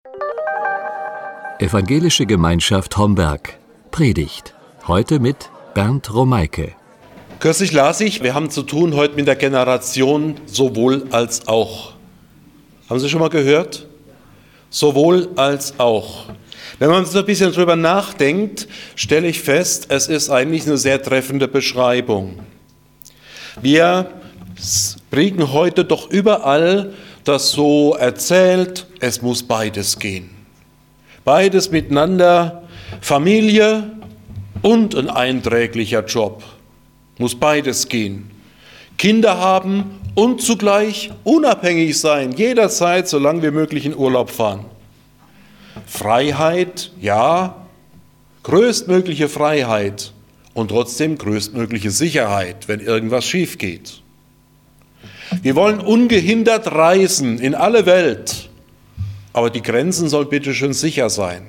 Evangelische Gemeinschaft Homberg. Predigt. Heute mit Bernd Romeike. Kürzlich las ich, wir haben zu tun heute mit der Generation sowohl als auch. Haben Sie schon mal gehört? Sowohl als auch. Wenn man so ein bisschen drüber nachdenkt, stelle ich fest, es ist eigentlich eine sehr treffende Beschreibung. Wir kriegen heute doch überall das so erzählt, es muss beides gehen. Beides miteinander, Familie und ein einträglicher Job. Muss beides gehen. Kinder haben und zugleich unabhängig sein, jederzeit, solange wir möglich in Urlaub fahren. Freiheit, ja, größtmögliche Freiheit und trotzdem größtmögliche Sicherheit, wenn irgendwas schief geht. Wir wollen ungehindert reisen in alle Welt, aber die Grenzen sollen bitte schön sicher sein.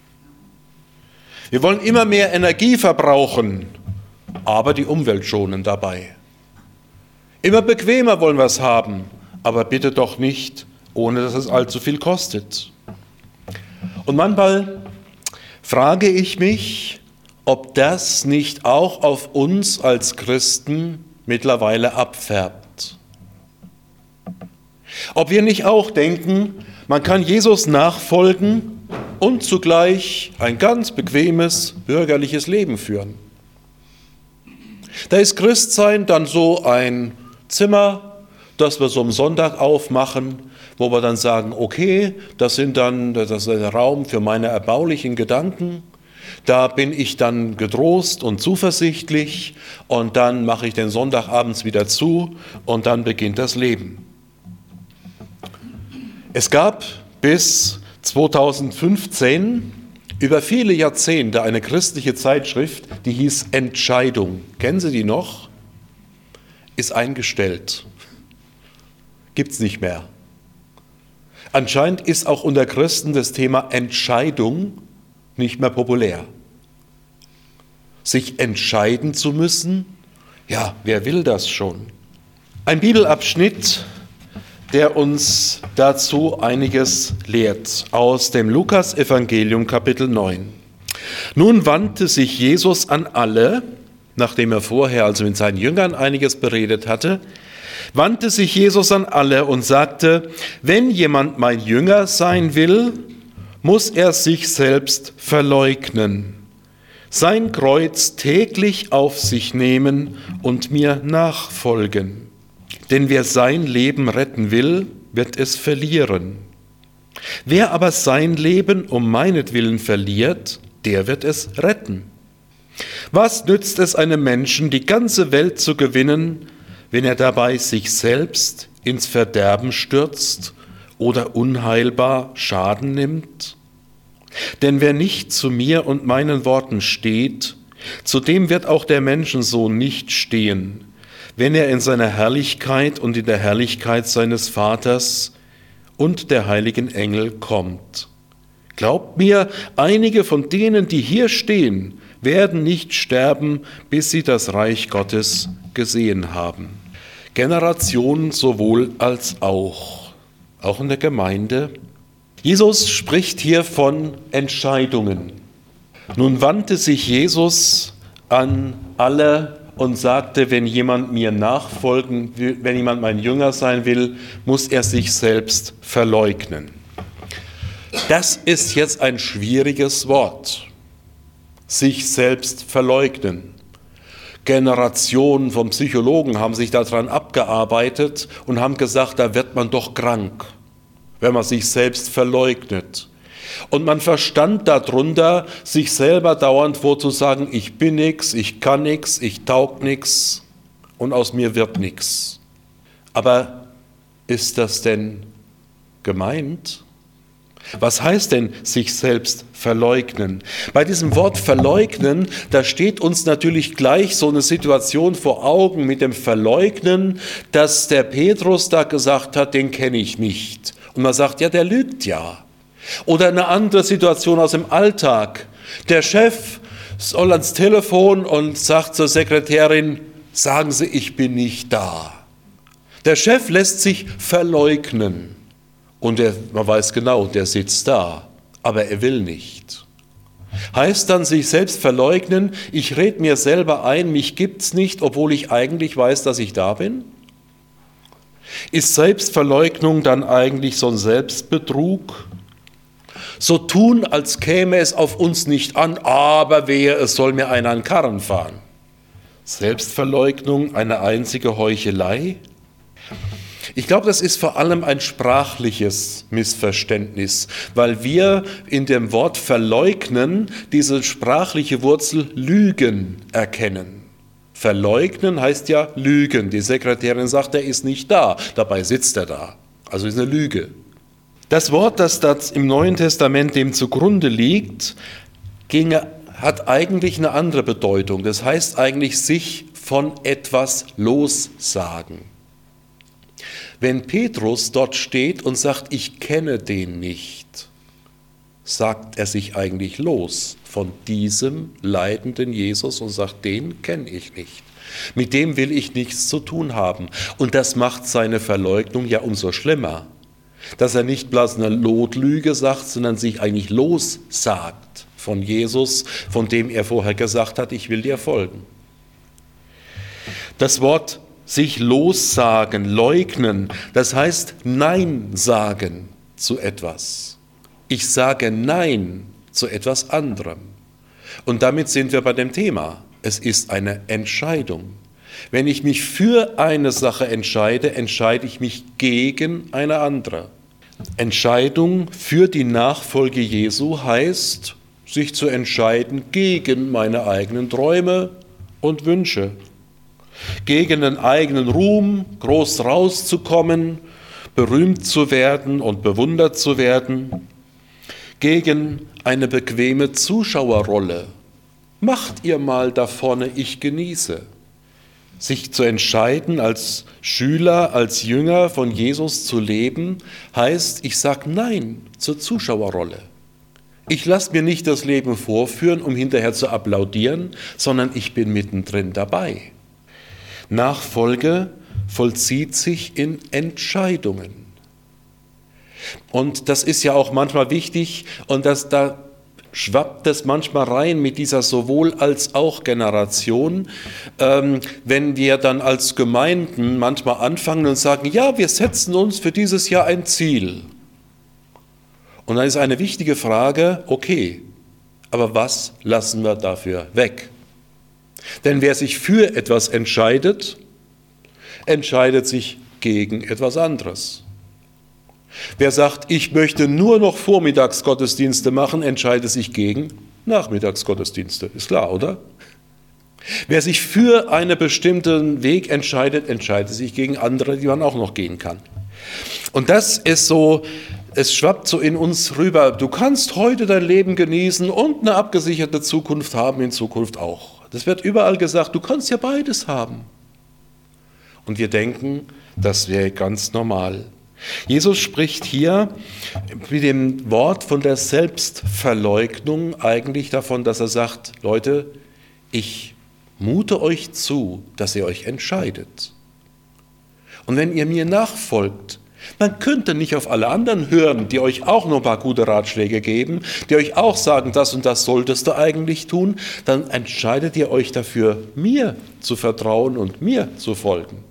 Wir wollen immer mehr Energie verbrauchen, aber die Umwelt schonen dabei. Immer bequemer wollen wir es haben, aber bitte doch nicht, ohne dass es allzu viel kostet. Und manchmal frage ich mich, ob das nicht auch auf uns als Christen mittlerweile abfärbt. Ob wir nicht auch denken, man kann Jesus nachfolgen und zugleich ein ganz bequemes, bürgerliches Leben führen. Da ist Christsein dann so ein Zimmer, das wir so am Sonntag aufmachen, wo wir dann sagen, okay, das ist der Raum für meine erbaulichen Gedanken, da bin ich dann getrost und zuversichtlich und dann mache ich den Sonntag abends wieder zu und dann beginnt das Leben. Es gab bis 2015 über viele Jahrzehnte eine christliche Zeitschrift, die hieß Entscheidung. Kennen Sie die noch? Ist eingestellt. Gibt's nicht mehr. Anscheinend ist auch unter Christen das Thema Entscheidung nicht mehr populär. Sich entscheiden zu müssen, ja, wer will das schon? Ein Bibelabschnitt, der uns dazu einiges lehrt, aus dem Lukas-Evangelium Kapitel 9. Nun wandte sich Jesus an alle, nachdem er vorher also mit seinen Jüngern einiges beredet hatte, wandte sich Jesus an alle und sagte, wenn jemand mein Jünger sein will, muss er sich selbst verleugnen, sein Kreuz täglich auf sich nehmen und mir nachfolgen. Denn wer sein Leben retten will, wird es verlieren. Wer aber sein Leben um meinetwillen verliert, der wird es retten. Was nützt es einem Menschen, die ganze Welt zu gewinnen, wenn er dabei sich selbst ins Verderben stürzt oder unheilbar Schaden nimmt? Denn wer nicht zu mir und meinen Worten steht, zu dem wird auch der Menschensohn nicht stehen, wenn er in seiner Herrlichkeit und in der Herrlichkeit seines Vaters und der heiligen Engel kommt. Glaubt mir, einige von denen, die hier stehen, werden nicht sterben, bis sie das Reich Gottes gesehen haben. Generation sowohl als auch in der Gemeinde. Jesus spricht hier von Entscheidungen. Nun wandte sich Jesus an alle und sagte, wenn jemand mir nachfolgen will, wenn jemand mein Jünger sein will, muss er sich selbst verleugnen. Das ist jetzt ein schwieriges Wort. Sich selbst verleugnen. Generationen von Psychologen haben sich daran abgearbeitet und haben gesagt, da wird man doch krank, wenn man sich selbst verleugnet. Und man verstand darunter, sich selber dauernd vorzusagen, ich bin nix, ich kann nix, ich taug nix und aus mir wird nix. Aber ist das denn gemeint? Was heißt denn sich selbst verleugnen? Bei diesem Wort verleugnen, da steht uns natürlich gleich so eine Situation vor Augen mit dem Verleugnen, dass der Petrus da gesagt hat, den kenne ich nicht. Und man sagt, ja, der lügt ja. Oder eine andere Situation aus dem Alltag. Der Chef soll ans Telefon und sagt zur Sekretärin, sagen Sie, ich bin nicht da. Der Chef lässt sich verleugnen. Und man weiß genau, der sitzt da, aber er will nicht. Heißt dann sich selbst verleugnen, ich rede mir selber ein, mich gibt's nicht, obwohl ich eigentlich weiß, dass ich da bin? Ist Selbstverleugnung dann eigentlich so ein Selbstbetrug? So tun, als käme es auf uns nicht an, aber wehe, es soll mir einer an den Karren fahren. Selbstverleugnung eine einzige Heuchelei? Ich glaube, das ist vor allem ein sprachliches Missverständnis, weil wir in dem Wort verleugnen diese sprachliche Wurzel Lügen erkennen. Verleugnen heißt ja Lügen. Die Sekretärin sagt, er ist nicht da, dabei sitzt er da. Also ist eine Lüge. Das Wort, das im Neuen Testament dem zugrunde liegt, hat eigentlich eine andere Bedeutung. Das heißt eigentlich sich von etwas lossagen. Wenn Petrus dort steht und sagt, ich kenne den nicht, sagt er sich eigentlich los von diesem leidenden Jesus und sagt, den kenne ich nicht. Mit dem will ich nichts zu tun haben. Und das macht seine Verleugnung ja umso schlimmer. Dass er nicht bloß eine Notlüge sagt, sondern sich eigentlich lossagt von Jesus, von dem er vorher gesagt hat, ich will dir folgen. Das Wort sich lossagen, leugnen, das heißt Nein sagen zu etwas. Ich sage Nein zu etwas anderem. Und damit sind wir bei dem Thema. Es ist eine Entscheidung. Wenn ich mich für eine Sache entscheide, entscheide ich mich gegen eine andere. Entscheidung für die Nachfolge Jesu heißt, sich zu entscheiden gegen meine eigenen Träume und Wünsche. Gegen den eigenen Ruhm, groß rauszukommen, berühmt zu werden und bewundert zu werden. Gegen eine bequeme Zuschauerrolle. Macht ihr mal da vorne, ich genieße. Sich zu entscheiden, als Schüler, als Jünger von Jesus zu leben, heißt, ich sage Nein zur Zuschauerrolle. Ich lasse mir nicht das Leben vorführen, um hinterher zu applaudieren, sondern ich bin mittendrin dabei. Nachfolge vollzieht sich in Entscheidungen. Und das ist ja auch manchmal wichtig und da schwappt es manchmal rein mit dieser sowohl als auch Generation, wenn wir dann als Gemeinden manchmal anfangen und sagen, ja, wir setzen uns für dieses Jahr ein Ziel. Und dann ist eine wichtige Frage, okay, aber was lassen wir dafür weg? Denn wer sich für etwas entscheidet, entscheidet sich gegen etwas anderes. Wer sagt, ich möchte nur noch Vormittagsgottesdienste machen, entscheidet sich gegen Nachmittagsgottesdienste. Ist klar, oder? Wer sich für einen bestimmten Weg entscheidet, entscheidet sich gegen andere, die man auch noch gehen kann. Und das ist so, es schwappt so in uns rüber. Du kannst heute dein Leben genießen und eine abgesicherte Zukunft haben, in Zukunft auch. Das wird überall gesagt, du kannst ja beides haben. Und wir denken, das wäre ganz normal. Jesus spricht hier mit dem Wort von der Selbstverleugnung eigentlich davon, dass er sagt, Leute, ich mute euch zu, dass ihr euch entscheidet. Und wenn ihr mir nachfolgt, dann könnt ihr nicht auf alle anderen hören, die euch auch noch ein paar gute Ratschläge geben, die euch auch sagen, das und das solltest du eigentlich tun, dann entscheidet ihr euch dafür, mir zu vertrauen und mir zu folgen.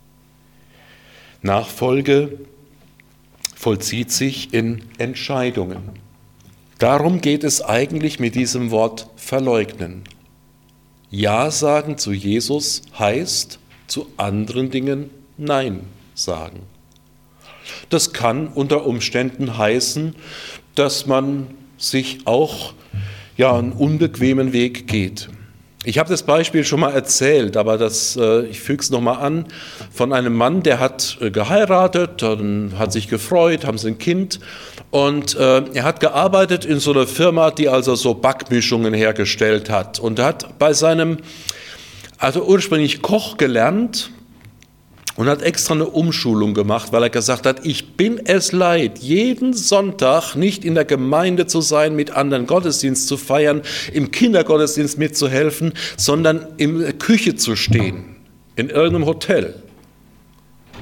Nachfolge vollzieht sich in Entscheidungen. Darum geht es eigentlich mit diesem Wort verleugnen. Ja sagen zu Jesus heißt zu anderen Dingen Nein sagen. Das kann unter Umständen heißen, dass man sich auch einen unbequemen Weg geht. Ich habe das Beispiel schon mal erzählt, aber ich füge es nochmal an, von einem Mann, der hat geheiratet, dann hat sich gefreut, haben sie ein Kind und er hat gearbeitet in so einer Firma, die also so Backmischungen hergestellt hat und hat bei ursprünglich Koch gelernt und hat extra eine Umschulung gemacht, weil er gesagt hat, ich bin es leid, jeden Sonntag nicht in der Gemeinde zu sein, mit anderen Gottesdienst zu feiern, im Kindergottesdienst mitzuhelfen, sondern in der Küche zu stehen, in irgendeinem Hotel.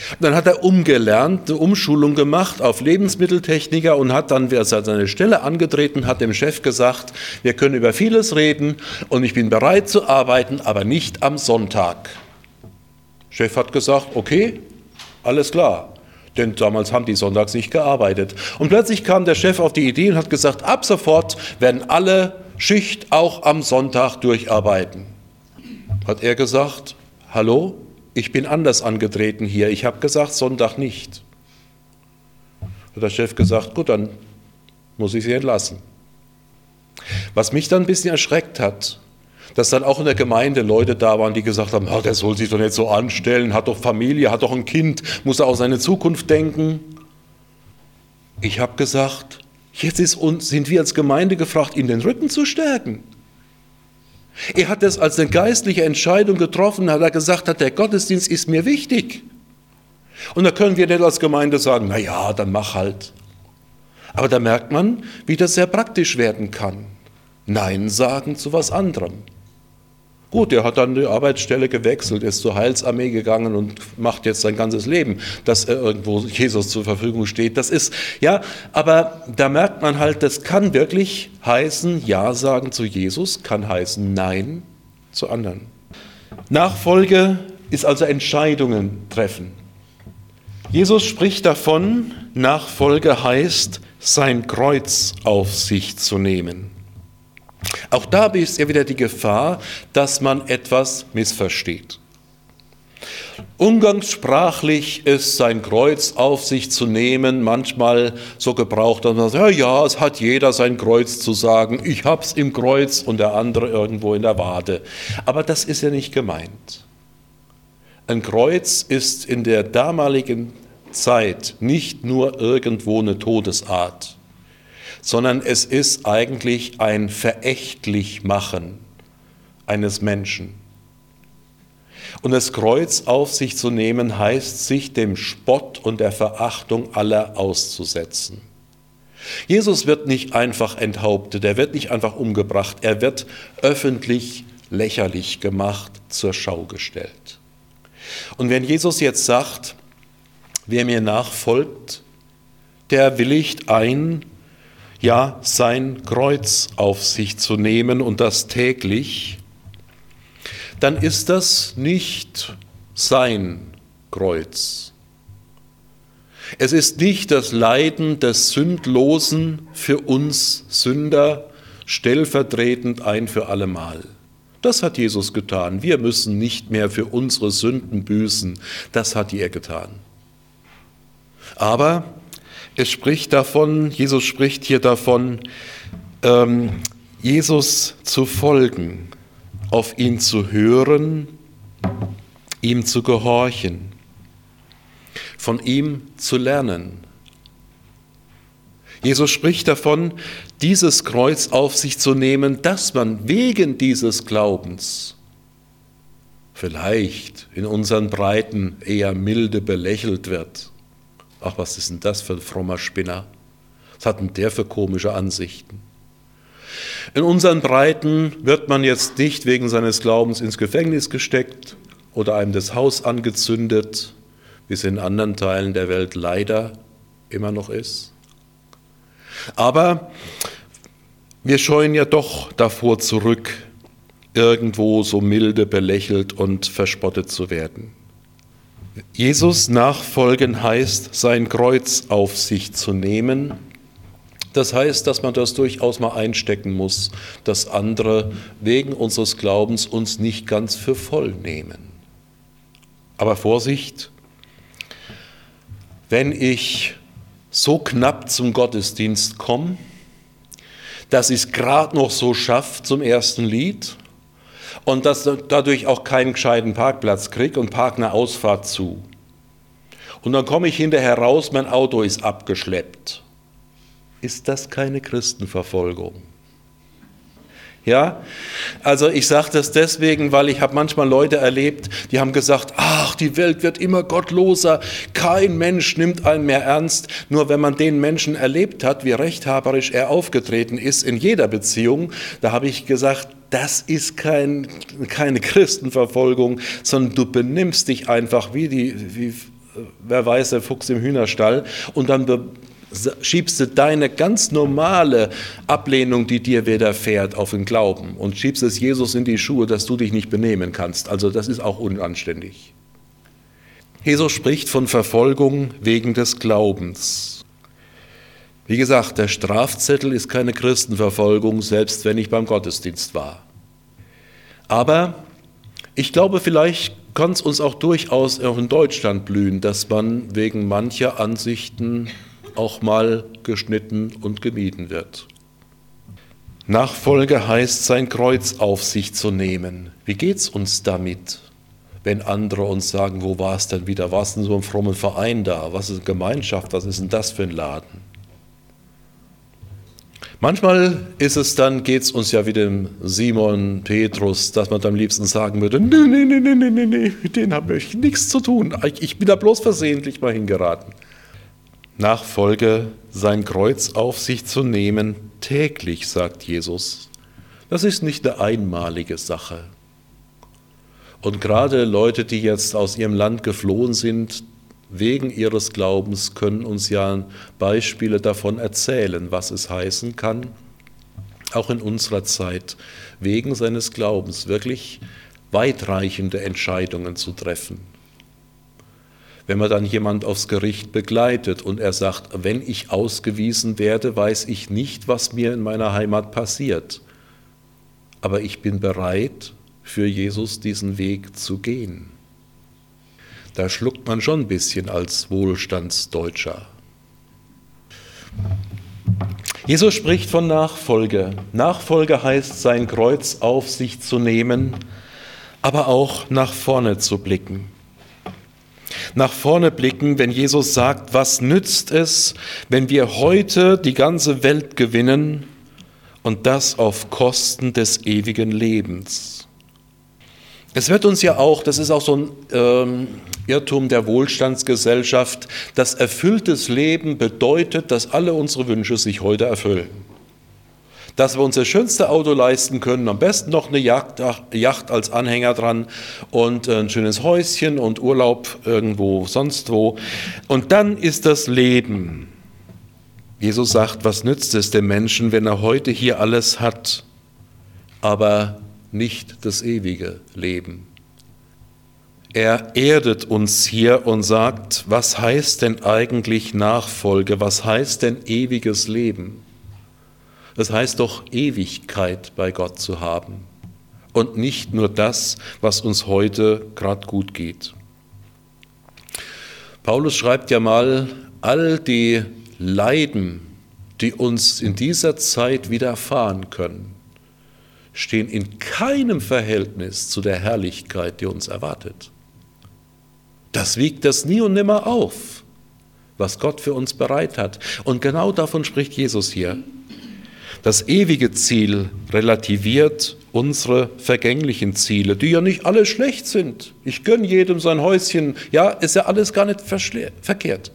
Dann hat er umgelernt, eine Umschulung gemacht auf Lebensmitteltechniker und hat dann, als er seine Stelle angetreten hat, dem Chef gesagt, wir können über vieles reden und ich bin bereit zu arbeiten, aber nicht am Sonntag. Der Chef hat gesagt, okay, alles klar, denn damals haben die sonntags nicht gearbeitet. Und plötzlich kam der Chef auf die Idee und hat gesagt, ab sofort werden alle Schicht auch am Sonntag durcharbeiten. Hat er gesagt, hallo? Ich bin anders angetreten hier. Ich habe gesagt, Sonntag nicht. Hat der Chef gesagt, gut, dann muss ich Sie entlassen. Was mich dann ein bisschen erschreckt hat, dass dann auch in der Gemeinde Leute da waren, die gesagt haben, der soll sich doch nicht so anstellen, hat doch Familie, hat doch ein Kind, muss er auch seine Zukunft denken. Ich habe gesagt, jetzt sind wir als Gemeinde gefragt, ihm den Rücken zu stärken. Er hat es als eine geistliche Entscheidung getroffen, hat er gesagt, der Gottesdienst ist mir wichtig. Und da können wir nicht als Gemeinde sagen, na ja, dann mach halt. Aber da merkt man, wie das sehr praktisch werden kann. Nein sagen zu was anderem. Gut, er hat dann die Arbeitsstelle gewechselt, ist zur Heilsarmee gegangen und macht jetzt sein ganzes Leben, dass er irgendwo Jesus zur Verfügung steht. Das ist, ja, aber da merkt man halt, das kann wirklich heißen, Ja sagen zu Jesus, kann heißen Nein zu anderen. Nachfolge ist also Entscheidungen treffen. Jesus spricht davon, Nachfolge heißt, sein Kreuz auf sich zu nehmen. Auch da ist ja wieder die Gefahr, dass man etwas missversteht. Umgangssprachlich ist sein Kreuz auf sich zu nehmen manchmal so gebraucht, dass man sagt, ja, es hat jeder sein Kreuz zu sagen, ich hab's im Kreuz und der andere irgendwo in der Wade. Aber das ist ja nicht gemeint. Ein Kreuz ist in der damaligen Zeit nicht nur irgendwo eine Todesart, sondern es ist eigentlich ein Verächtlichmachen eines Menschen. Und das Kreuz auf sich zu nehmen, heißt, sich dem Spott und der Verachtung aller auszusetzen. Jesus wird nicht einfach enthauptet, er wird nicht einfach umgebracht, er wird öffentlich lächerlich gemacht, zur Schau gestellt. Und wenn Jesus jetzt sagt, wer mir nachfolgt, der willigt ein, ja, sein Kreuz auf sich zu nehmen und das täglich, dann ist das nicht sein Kreuz. Es ist nicht das Leiden des Sündlosen für uns Sünder, stellvertretend ein für allemal. Das hat Jesus getan. Wir müssen nicht mehr für unsere Sünden büßen. Das hat er getan. Aber es spricht davon, Jesus spricht hier davon, Jesus zu folgen, auf ihn zu hören, ihm zu gehorchen, von ihm zu lernen. Jesus spricht davon, dieses Kreuz auf sich zu nehmen, dass man wegen dieses Glaubens vielleicht in unseren Breiten eher milde belächelt wird. Ach, was ist denn das für ein frommer Spinner? Was hat denn der für komische Ansichten? In unseren Breiten wird man jetzt nicht wegen seines Glaubens ins Gefängnis gesteckt oder einem das Haus angezündet, wie es in anderen Teilen der Welt leider immer noch ist. Aber wir scheuen ja doch davor zurück, irgendwo so milde belächelt und verspottet zu werden. Jesus nachfolgen heißt, sein Kreuz auf sich zu nehmen. Das heißt, dass man das durchaus mal einstecken muss, dass andere wegen unseres Glaubens uns nicht ganz für voll nehmen. Aber Vorsicht, wenn ich so knapp zum Gottesdienst komme, dass ich es gerade noch so schaffe zum ersten Lied und dass dadurch auch keinen gescheiten Parkplatz kriege und parke eine Ausfahrt zu. Und dann komme ich hinterher raus, mein Auto ist abgeschleppt. Ist das keine Christenverfolgung? Ja, also ich sage das deswegen, weil ich habe manchmal Leute erlebt, die haben gesagt, ach, die Welt wird immer gottloser, kein Mensch nimmt einen mehr ernst. Nur wenn man den Menschen erlebt hat, wie rechthaberisch er aufgetreten ist in jeder Beziehung, da habe ich gesagt, das ist keine Christenverfolgung, sondern du benimmst dich einfach wie wer weiß, der Fuchs im Hühnerstall, und dann schiebst du deine ganz normale Ablehnung, die dir widerfährt, auf den Glauben und schiebst es Jesus in die Schuhe, dass du dich nicht benehmen kannst. Also das ist auch unanständig. Jesus spricht von Verfolgung wegen des Glaubens. Wie gesagt, der Strafzettel ist keine Christenverfolgung, selbst wenn ich beim Gottesdienst war. Aber ich glaube, vielleicht kann es uns auch durchaus auch in Deutschland blühen, dass man wegen mancher Ansichten auch mal geschnitten und gemieden wird. Nachfolge heißt, sein Kreuz auf sich zu nehmen. Wie geht's uns damit, wenn andere uns sagen, wo war es denn wieder? War es denn so ein frommer Verein da? Was ist eine Gemeinschaft? Was ist denn das für ein Laden? Manchmal geht es uns ja wie dem Simon Petrus, dass man am liebsten sagen würde, nee, mit denen habe ich nichts zu tun. Ich bin da bloß versehentlich mal hingeraten. Nachfolge, sein Kreuz auf sich zu nehmen, täglich, sagt Jesus. Das ist nicht eine einmalige Sache. Und gerade Leute, die jetzt aus ihrem Land geflohen sind, wegen ihres Glaubens, können uns ja Beispiele davon erzählen, was es heißen kann, auch in unserer Zeit, wegen seines Glaubens wirklich weitreichende Entscheidungen zu treffen. Wenn man dann jemand aufs Gericht begleitet und er sagt, wenn ich ausgewiesen werde, weiß ich nicht, was mir in meiner Heimat passiert. Aber ich bin bereit, für Jesus diesen Weg zu gehen. Da schluckt man schon ein bisschen als Wohlstandsdeutscher. Jesus spricht von Nachfolge. Nachfolge heißt, sein Kreuz auf sich zu nehmen, aber auch nach vorne zu blicken. Nach vorne blicken, wenn Jesus sagt, was nützt es, wenn wir heute die ganze Welt gewinnen und das auf Kosten des ewigen Lebens. Es wird uns ja auch, das ist auch so ein Irrtum der Wohlstandsgesellschaft, das erfülltes Leben bedeutet, dass alle unsere Wünsche sich heute erfüllen. Dass wir uns das schönste Auto leisten können, am besten noch eine Yacht als Anhänger dran und ein schönes Häuschen und Urlaub irgendwo sonst wo. Und dann ist das Leben. Jesus sagt, was nützt es dem Menschen, wenn er heute hier alles hat, aber nicht das ewige Leben. Er erdet uns hier und sagt, was heißt denn eigentlich Nachfolge? Was heißt denn ewiges Leben? Das heißt doch, Ewigkeit bei Gott zu haben und nicht nur das, was uns heute gerade gut geht. Paulus schreibt ja mal, all die Leiden, die uns in dieser Zeit widerfahren können, stehen in keinem Verhältnis zu der Herrlichkeit, die uns erwartet. Das wiegt das nie und nimmer auf, was Gott für uns bereit hat. Und genau davon spricht Jesus hier. Das ewige Ziel relativiert unsere vergänglichen Ziele, die ja nicht alle schlecht sind. Ich gönne jedem sein Häuschen, ja, ist ja alles gar nicht verkehrt.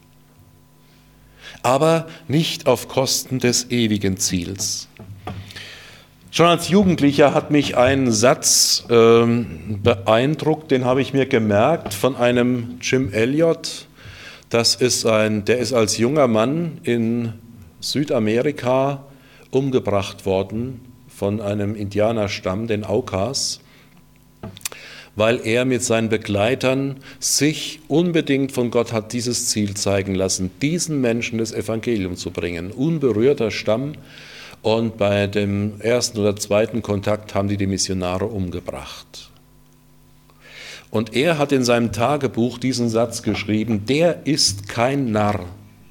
Aber nicht auf Kosten des ewigen Ziels. Schon als Jugendlicher hat mich ein Satz beeindruckt, den habe ich mir gemerkt, von einem Jim Elliot. Der ist als junger Mann in Südamerika umgebracht worden von einem Indianerstamm, den Aucas, weil er mit seinen Begleitern sich unbedingt von Gott hat dieses Ziel zeigen lassen, diesen Menschen das Evangelium zu bringen. Unberührter Stamm, und bei dem ersten oder zweiten Kontakt haben die Missionare umgebracht. Und er hat in seinem Tagebuch diesen Satz geschrieben, der ist kein Narr,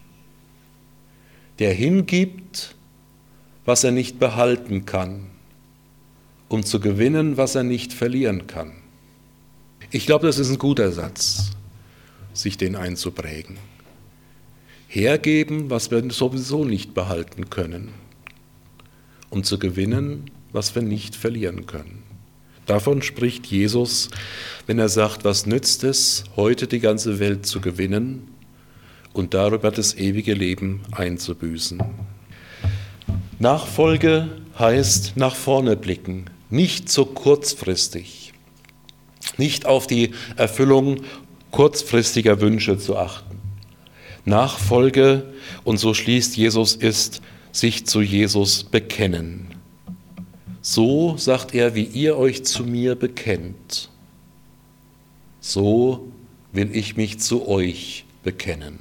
der hingibt, was er nicht behalten kann, um zu gewinnen, was er nicht verlieren kann. Ich glaube, das ist ein guter Satz, sich den einzuprägen. Hergeben, was wir sowieso nicht behalten können, um zu gewinnen, was wir nicht verlieren können. Davon spricht Jesus, wenn er sagt, was nützt es, heute die ganze Welt zu gewinnen und darüber das ewige Leben einzubüßen. Nachfolge heißt nach vorne blicken, nicht so kurzfristig, nicht auf die Erfüllung kurzfristiger Wünsche zu achten. Nachfolge, und so schließt Jesus, ist sich zu Jesus bekennen. So, sagt er, wie ihr euch zu mir bekennt, so will ich mich zu euch bekennen.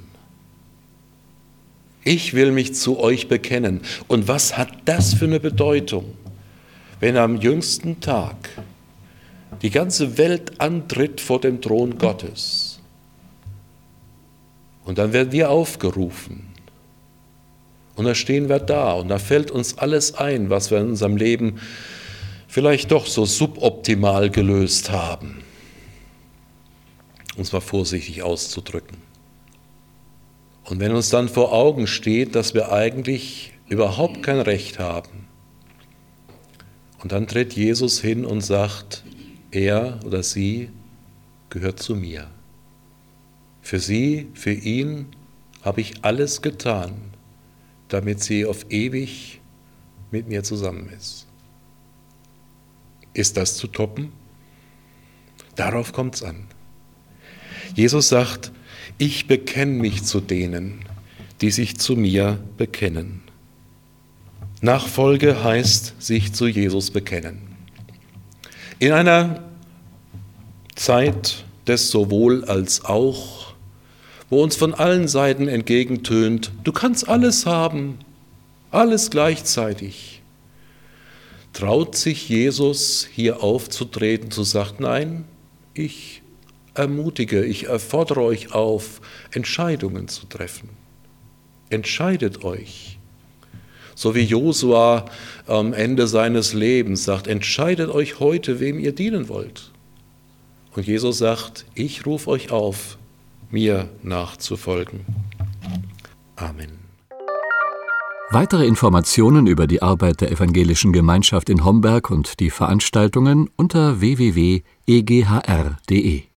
Ich will mich zu euch bekennen. Und was hat das für eine Bedeutung, wenn am jüngsten Tag die ganze Welt antritt vor dem Thron Gottes? Und dann werden wir aufgerufen. Und da stehen wir da und da fällt uns alles ein, was wir in unserem Leben vielleicht doch so suboptimal gelöst haben. Um es mal vorsichtig auszudrücken. Und wenn uns dann vor Augen steht, dass wir eigentlich überhaupt kein Recht haben, und dann tritt Jesus hin und sagt, er oder sie gehört zu mir. Für sie, für ihn habe ich alles getan, damit sie auf ewig mit mir zusammen ist. Ist das zu toppen? Darauf kommt es an. Jesus sagt, ich bekenne mich zu denen, die sich zu mir bekennen. Nachfolge heißt, sich zu Jesus bekennen. In einer Zeit des sowohl als auch, wo uns von allen Seiten entgegentönt, du kannst alles haben, alles gleichzeitig, traut sich Jesus hier aufzutreten, zu sagen, nein, ich ermutige, ich fordere euch auf, Entscheidungen zu treffen. Entscheidet euch. So wie Josua am Ende seines Lebens sagt, entscheidet euch heute, wem ihr dienen wollt. Und Jesus sagt, ich rufe euch auf, mir nachzufolgen. Amen. Weitere Informationen über die Arbeit der Evangelischen Gemeinschaft in Homberg und die Veranstaltungen unter www.eghr.de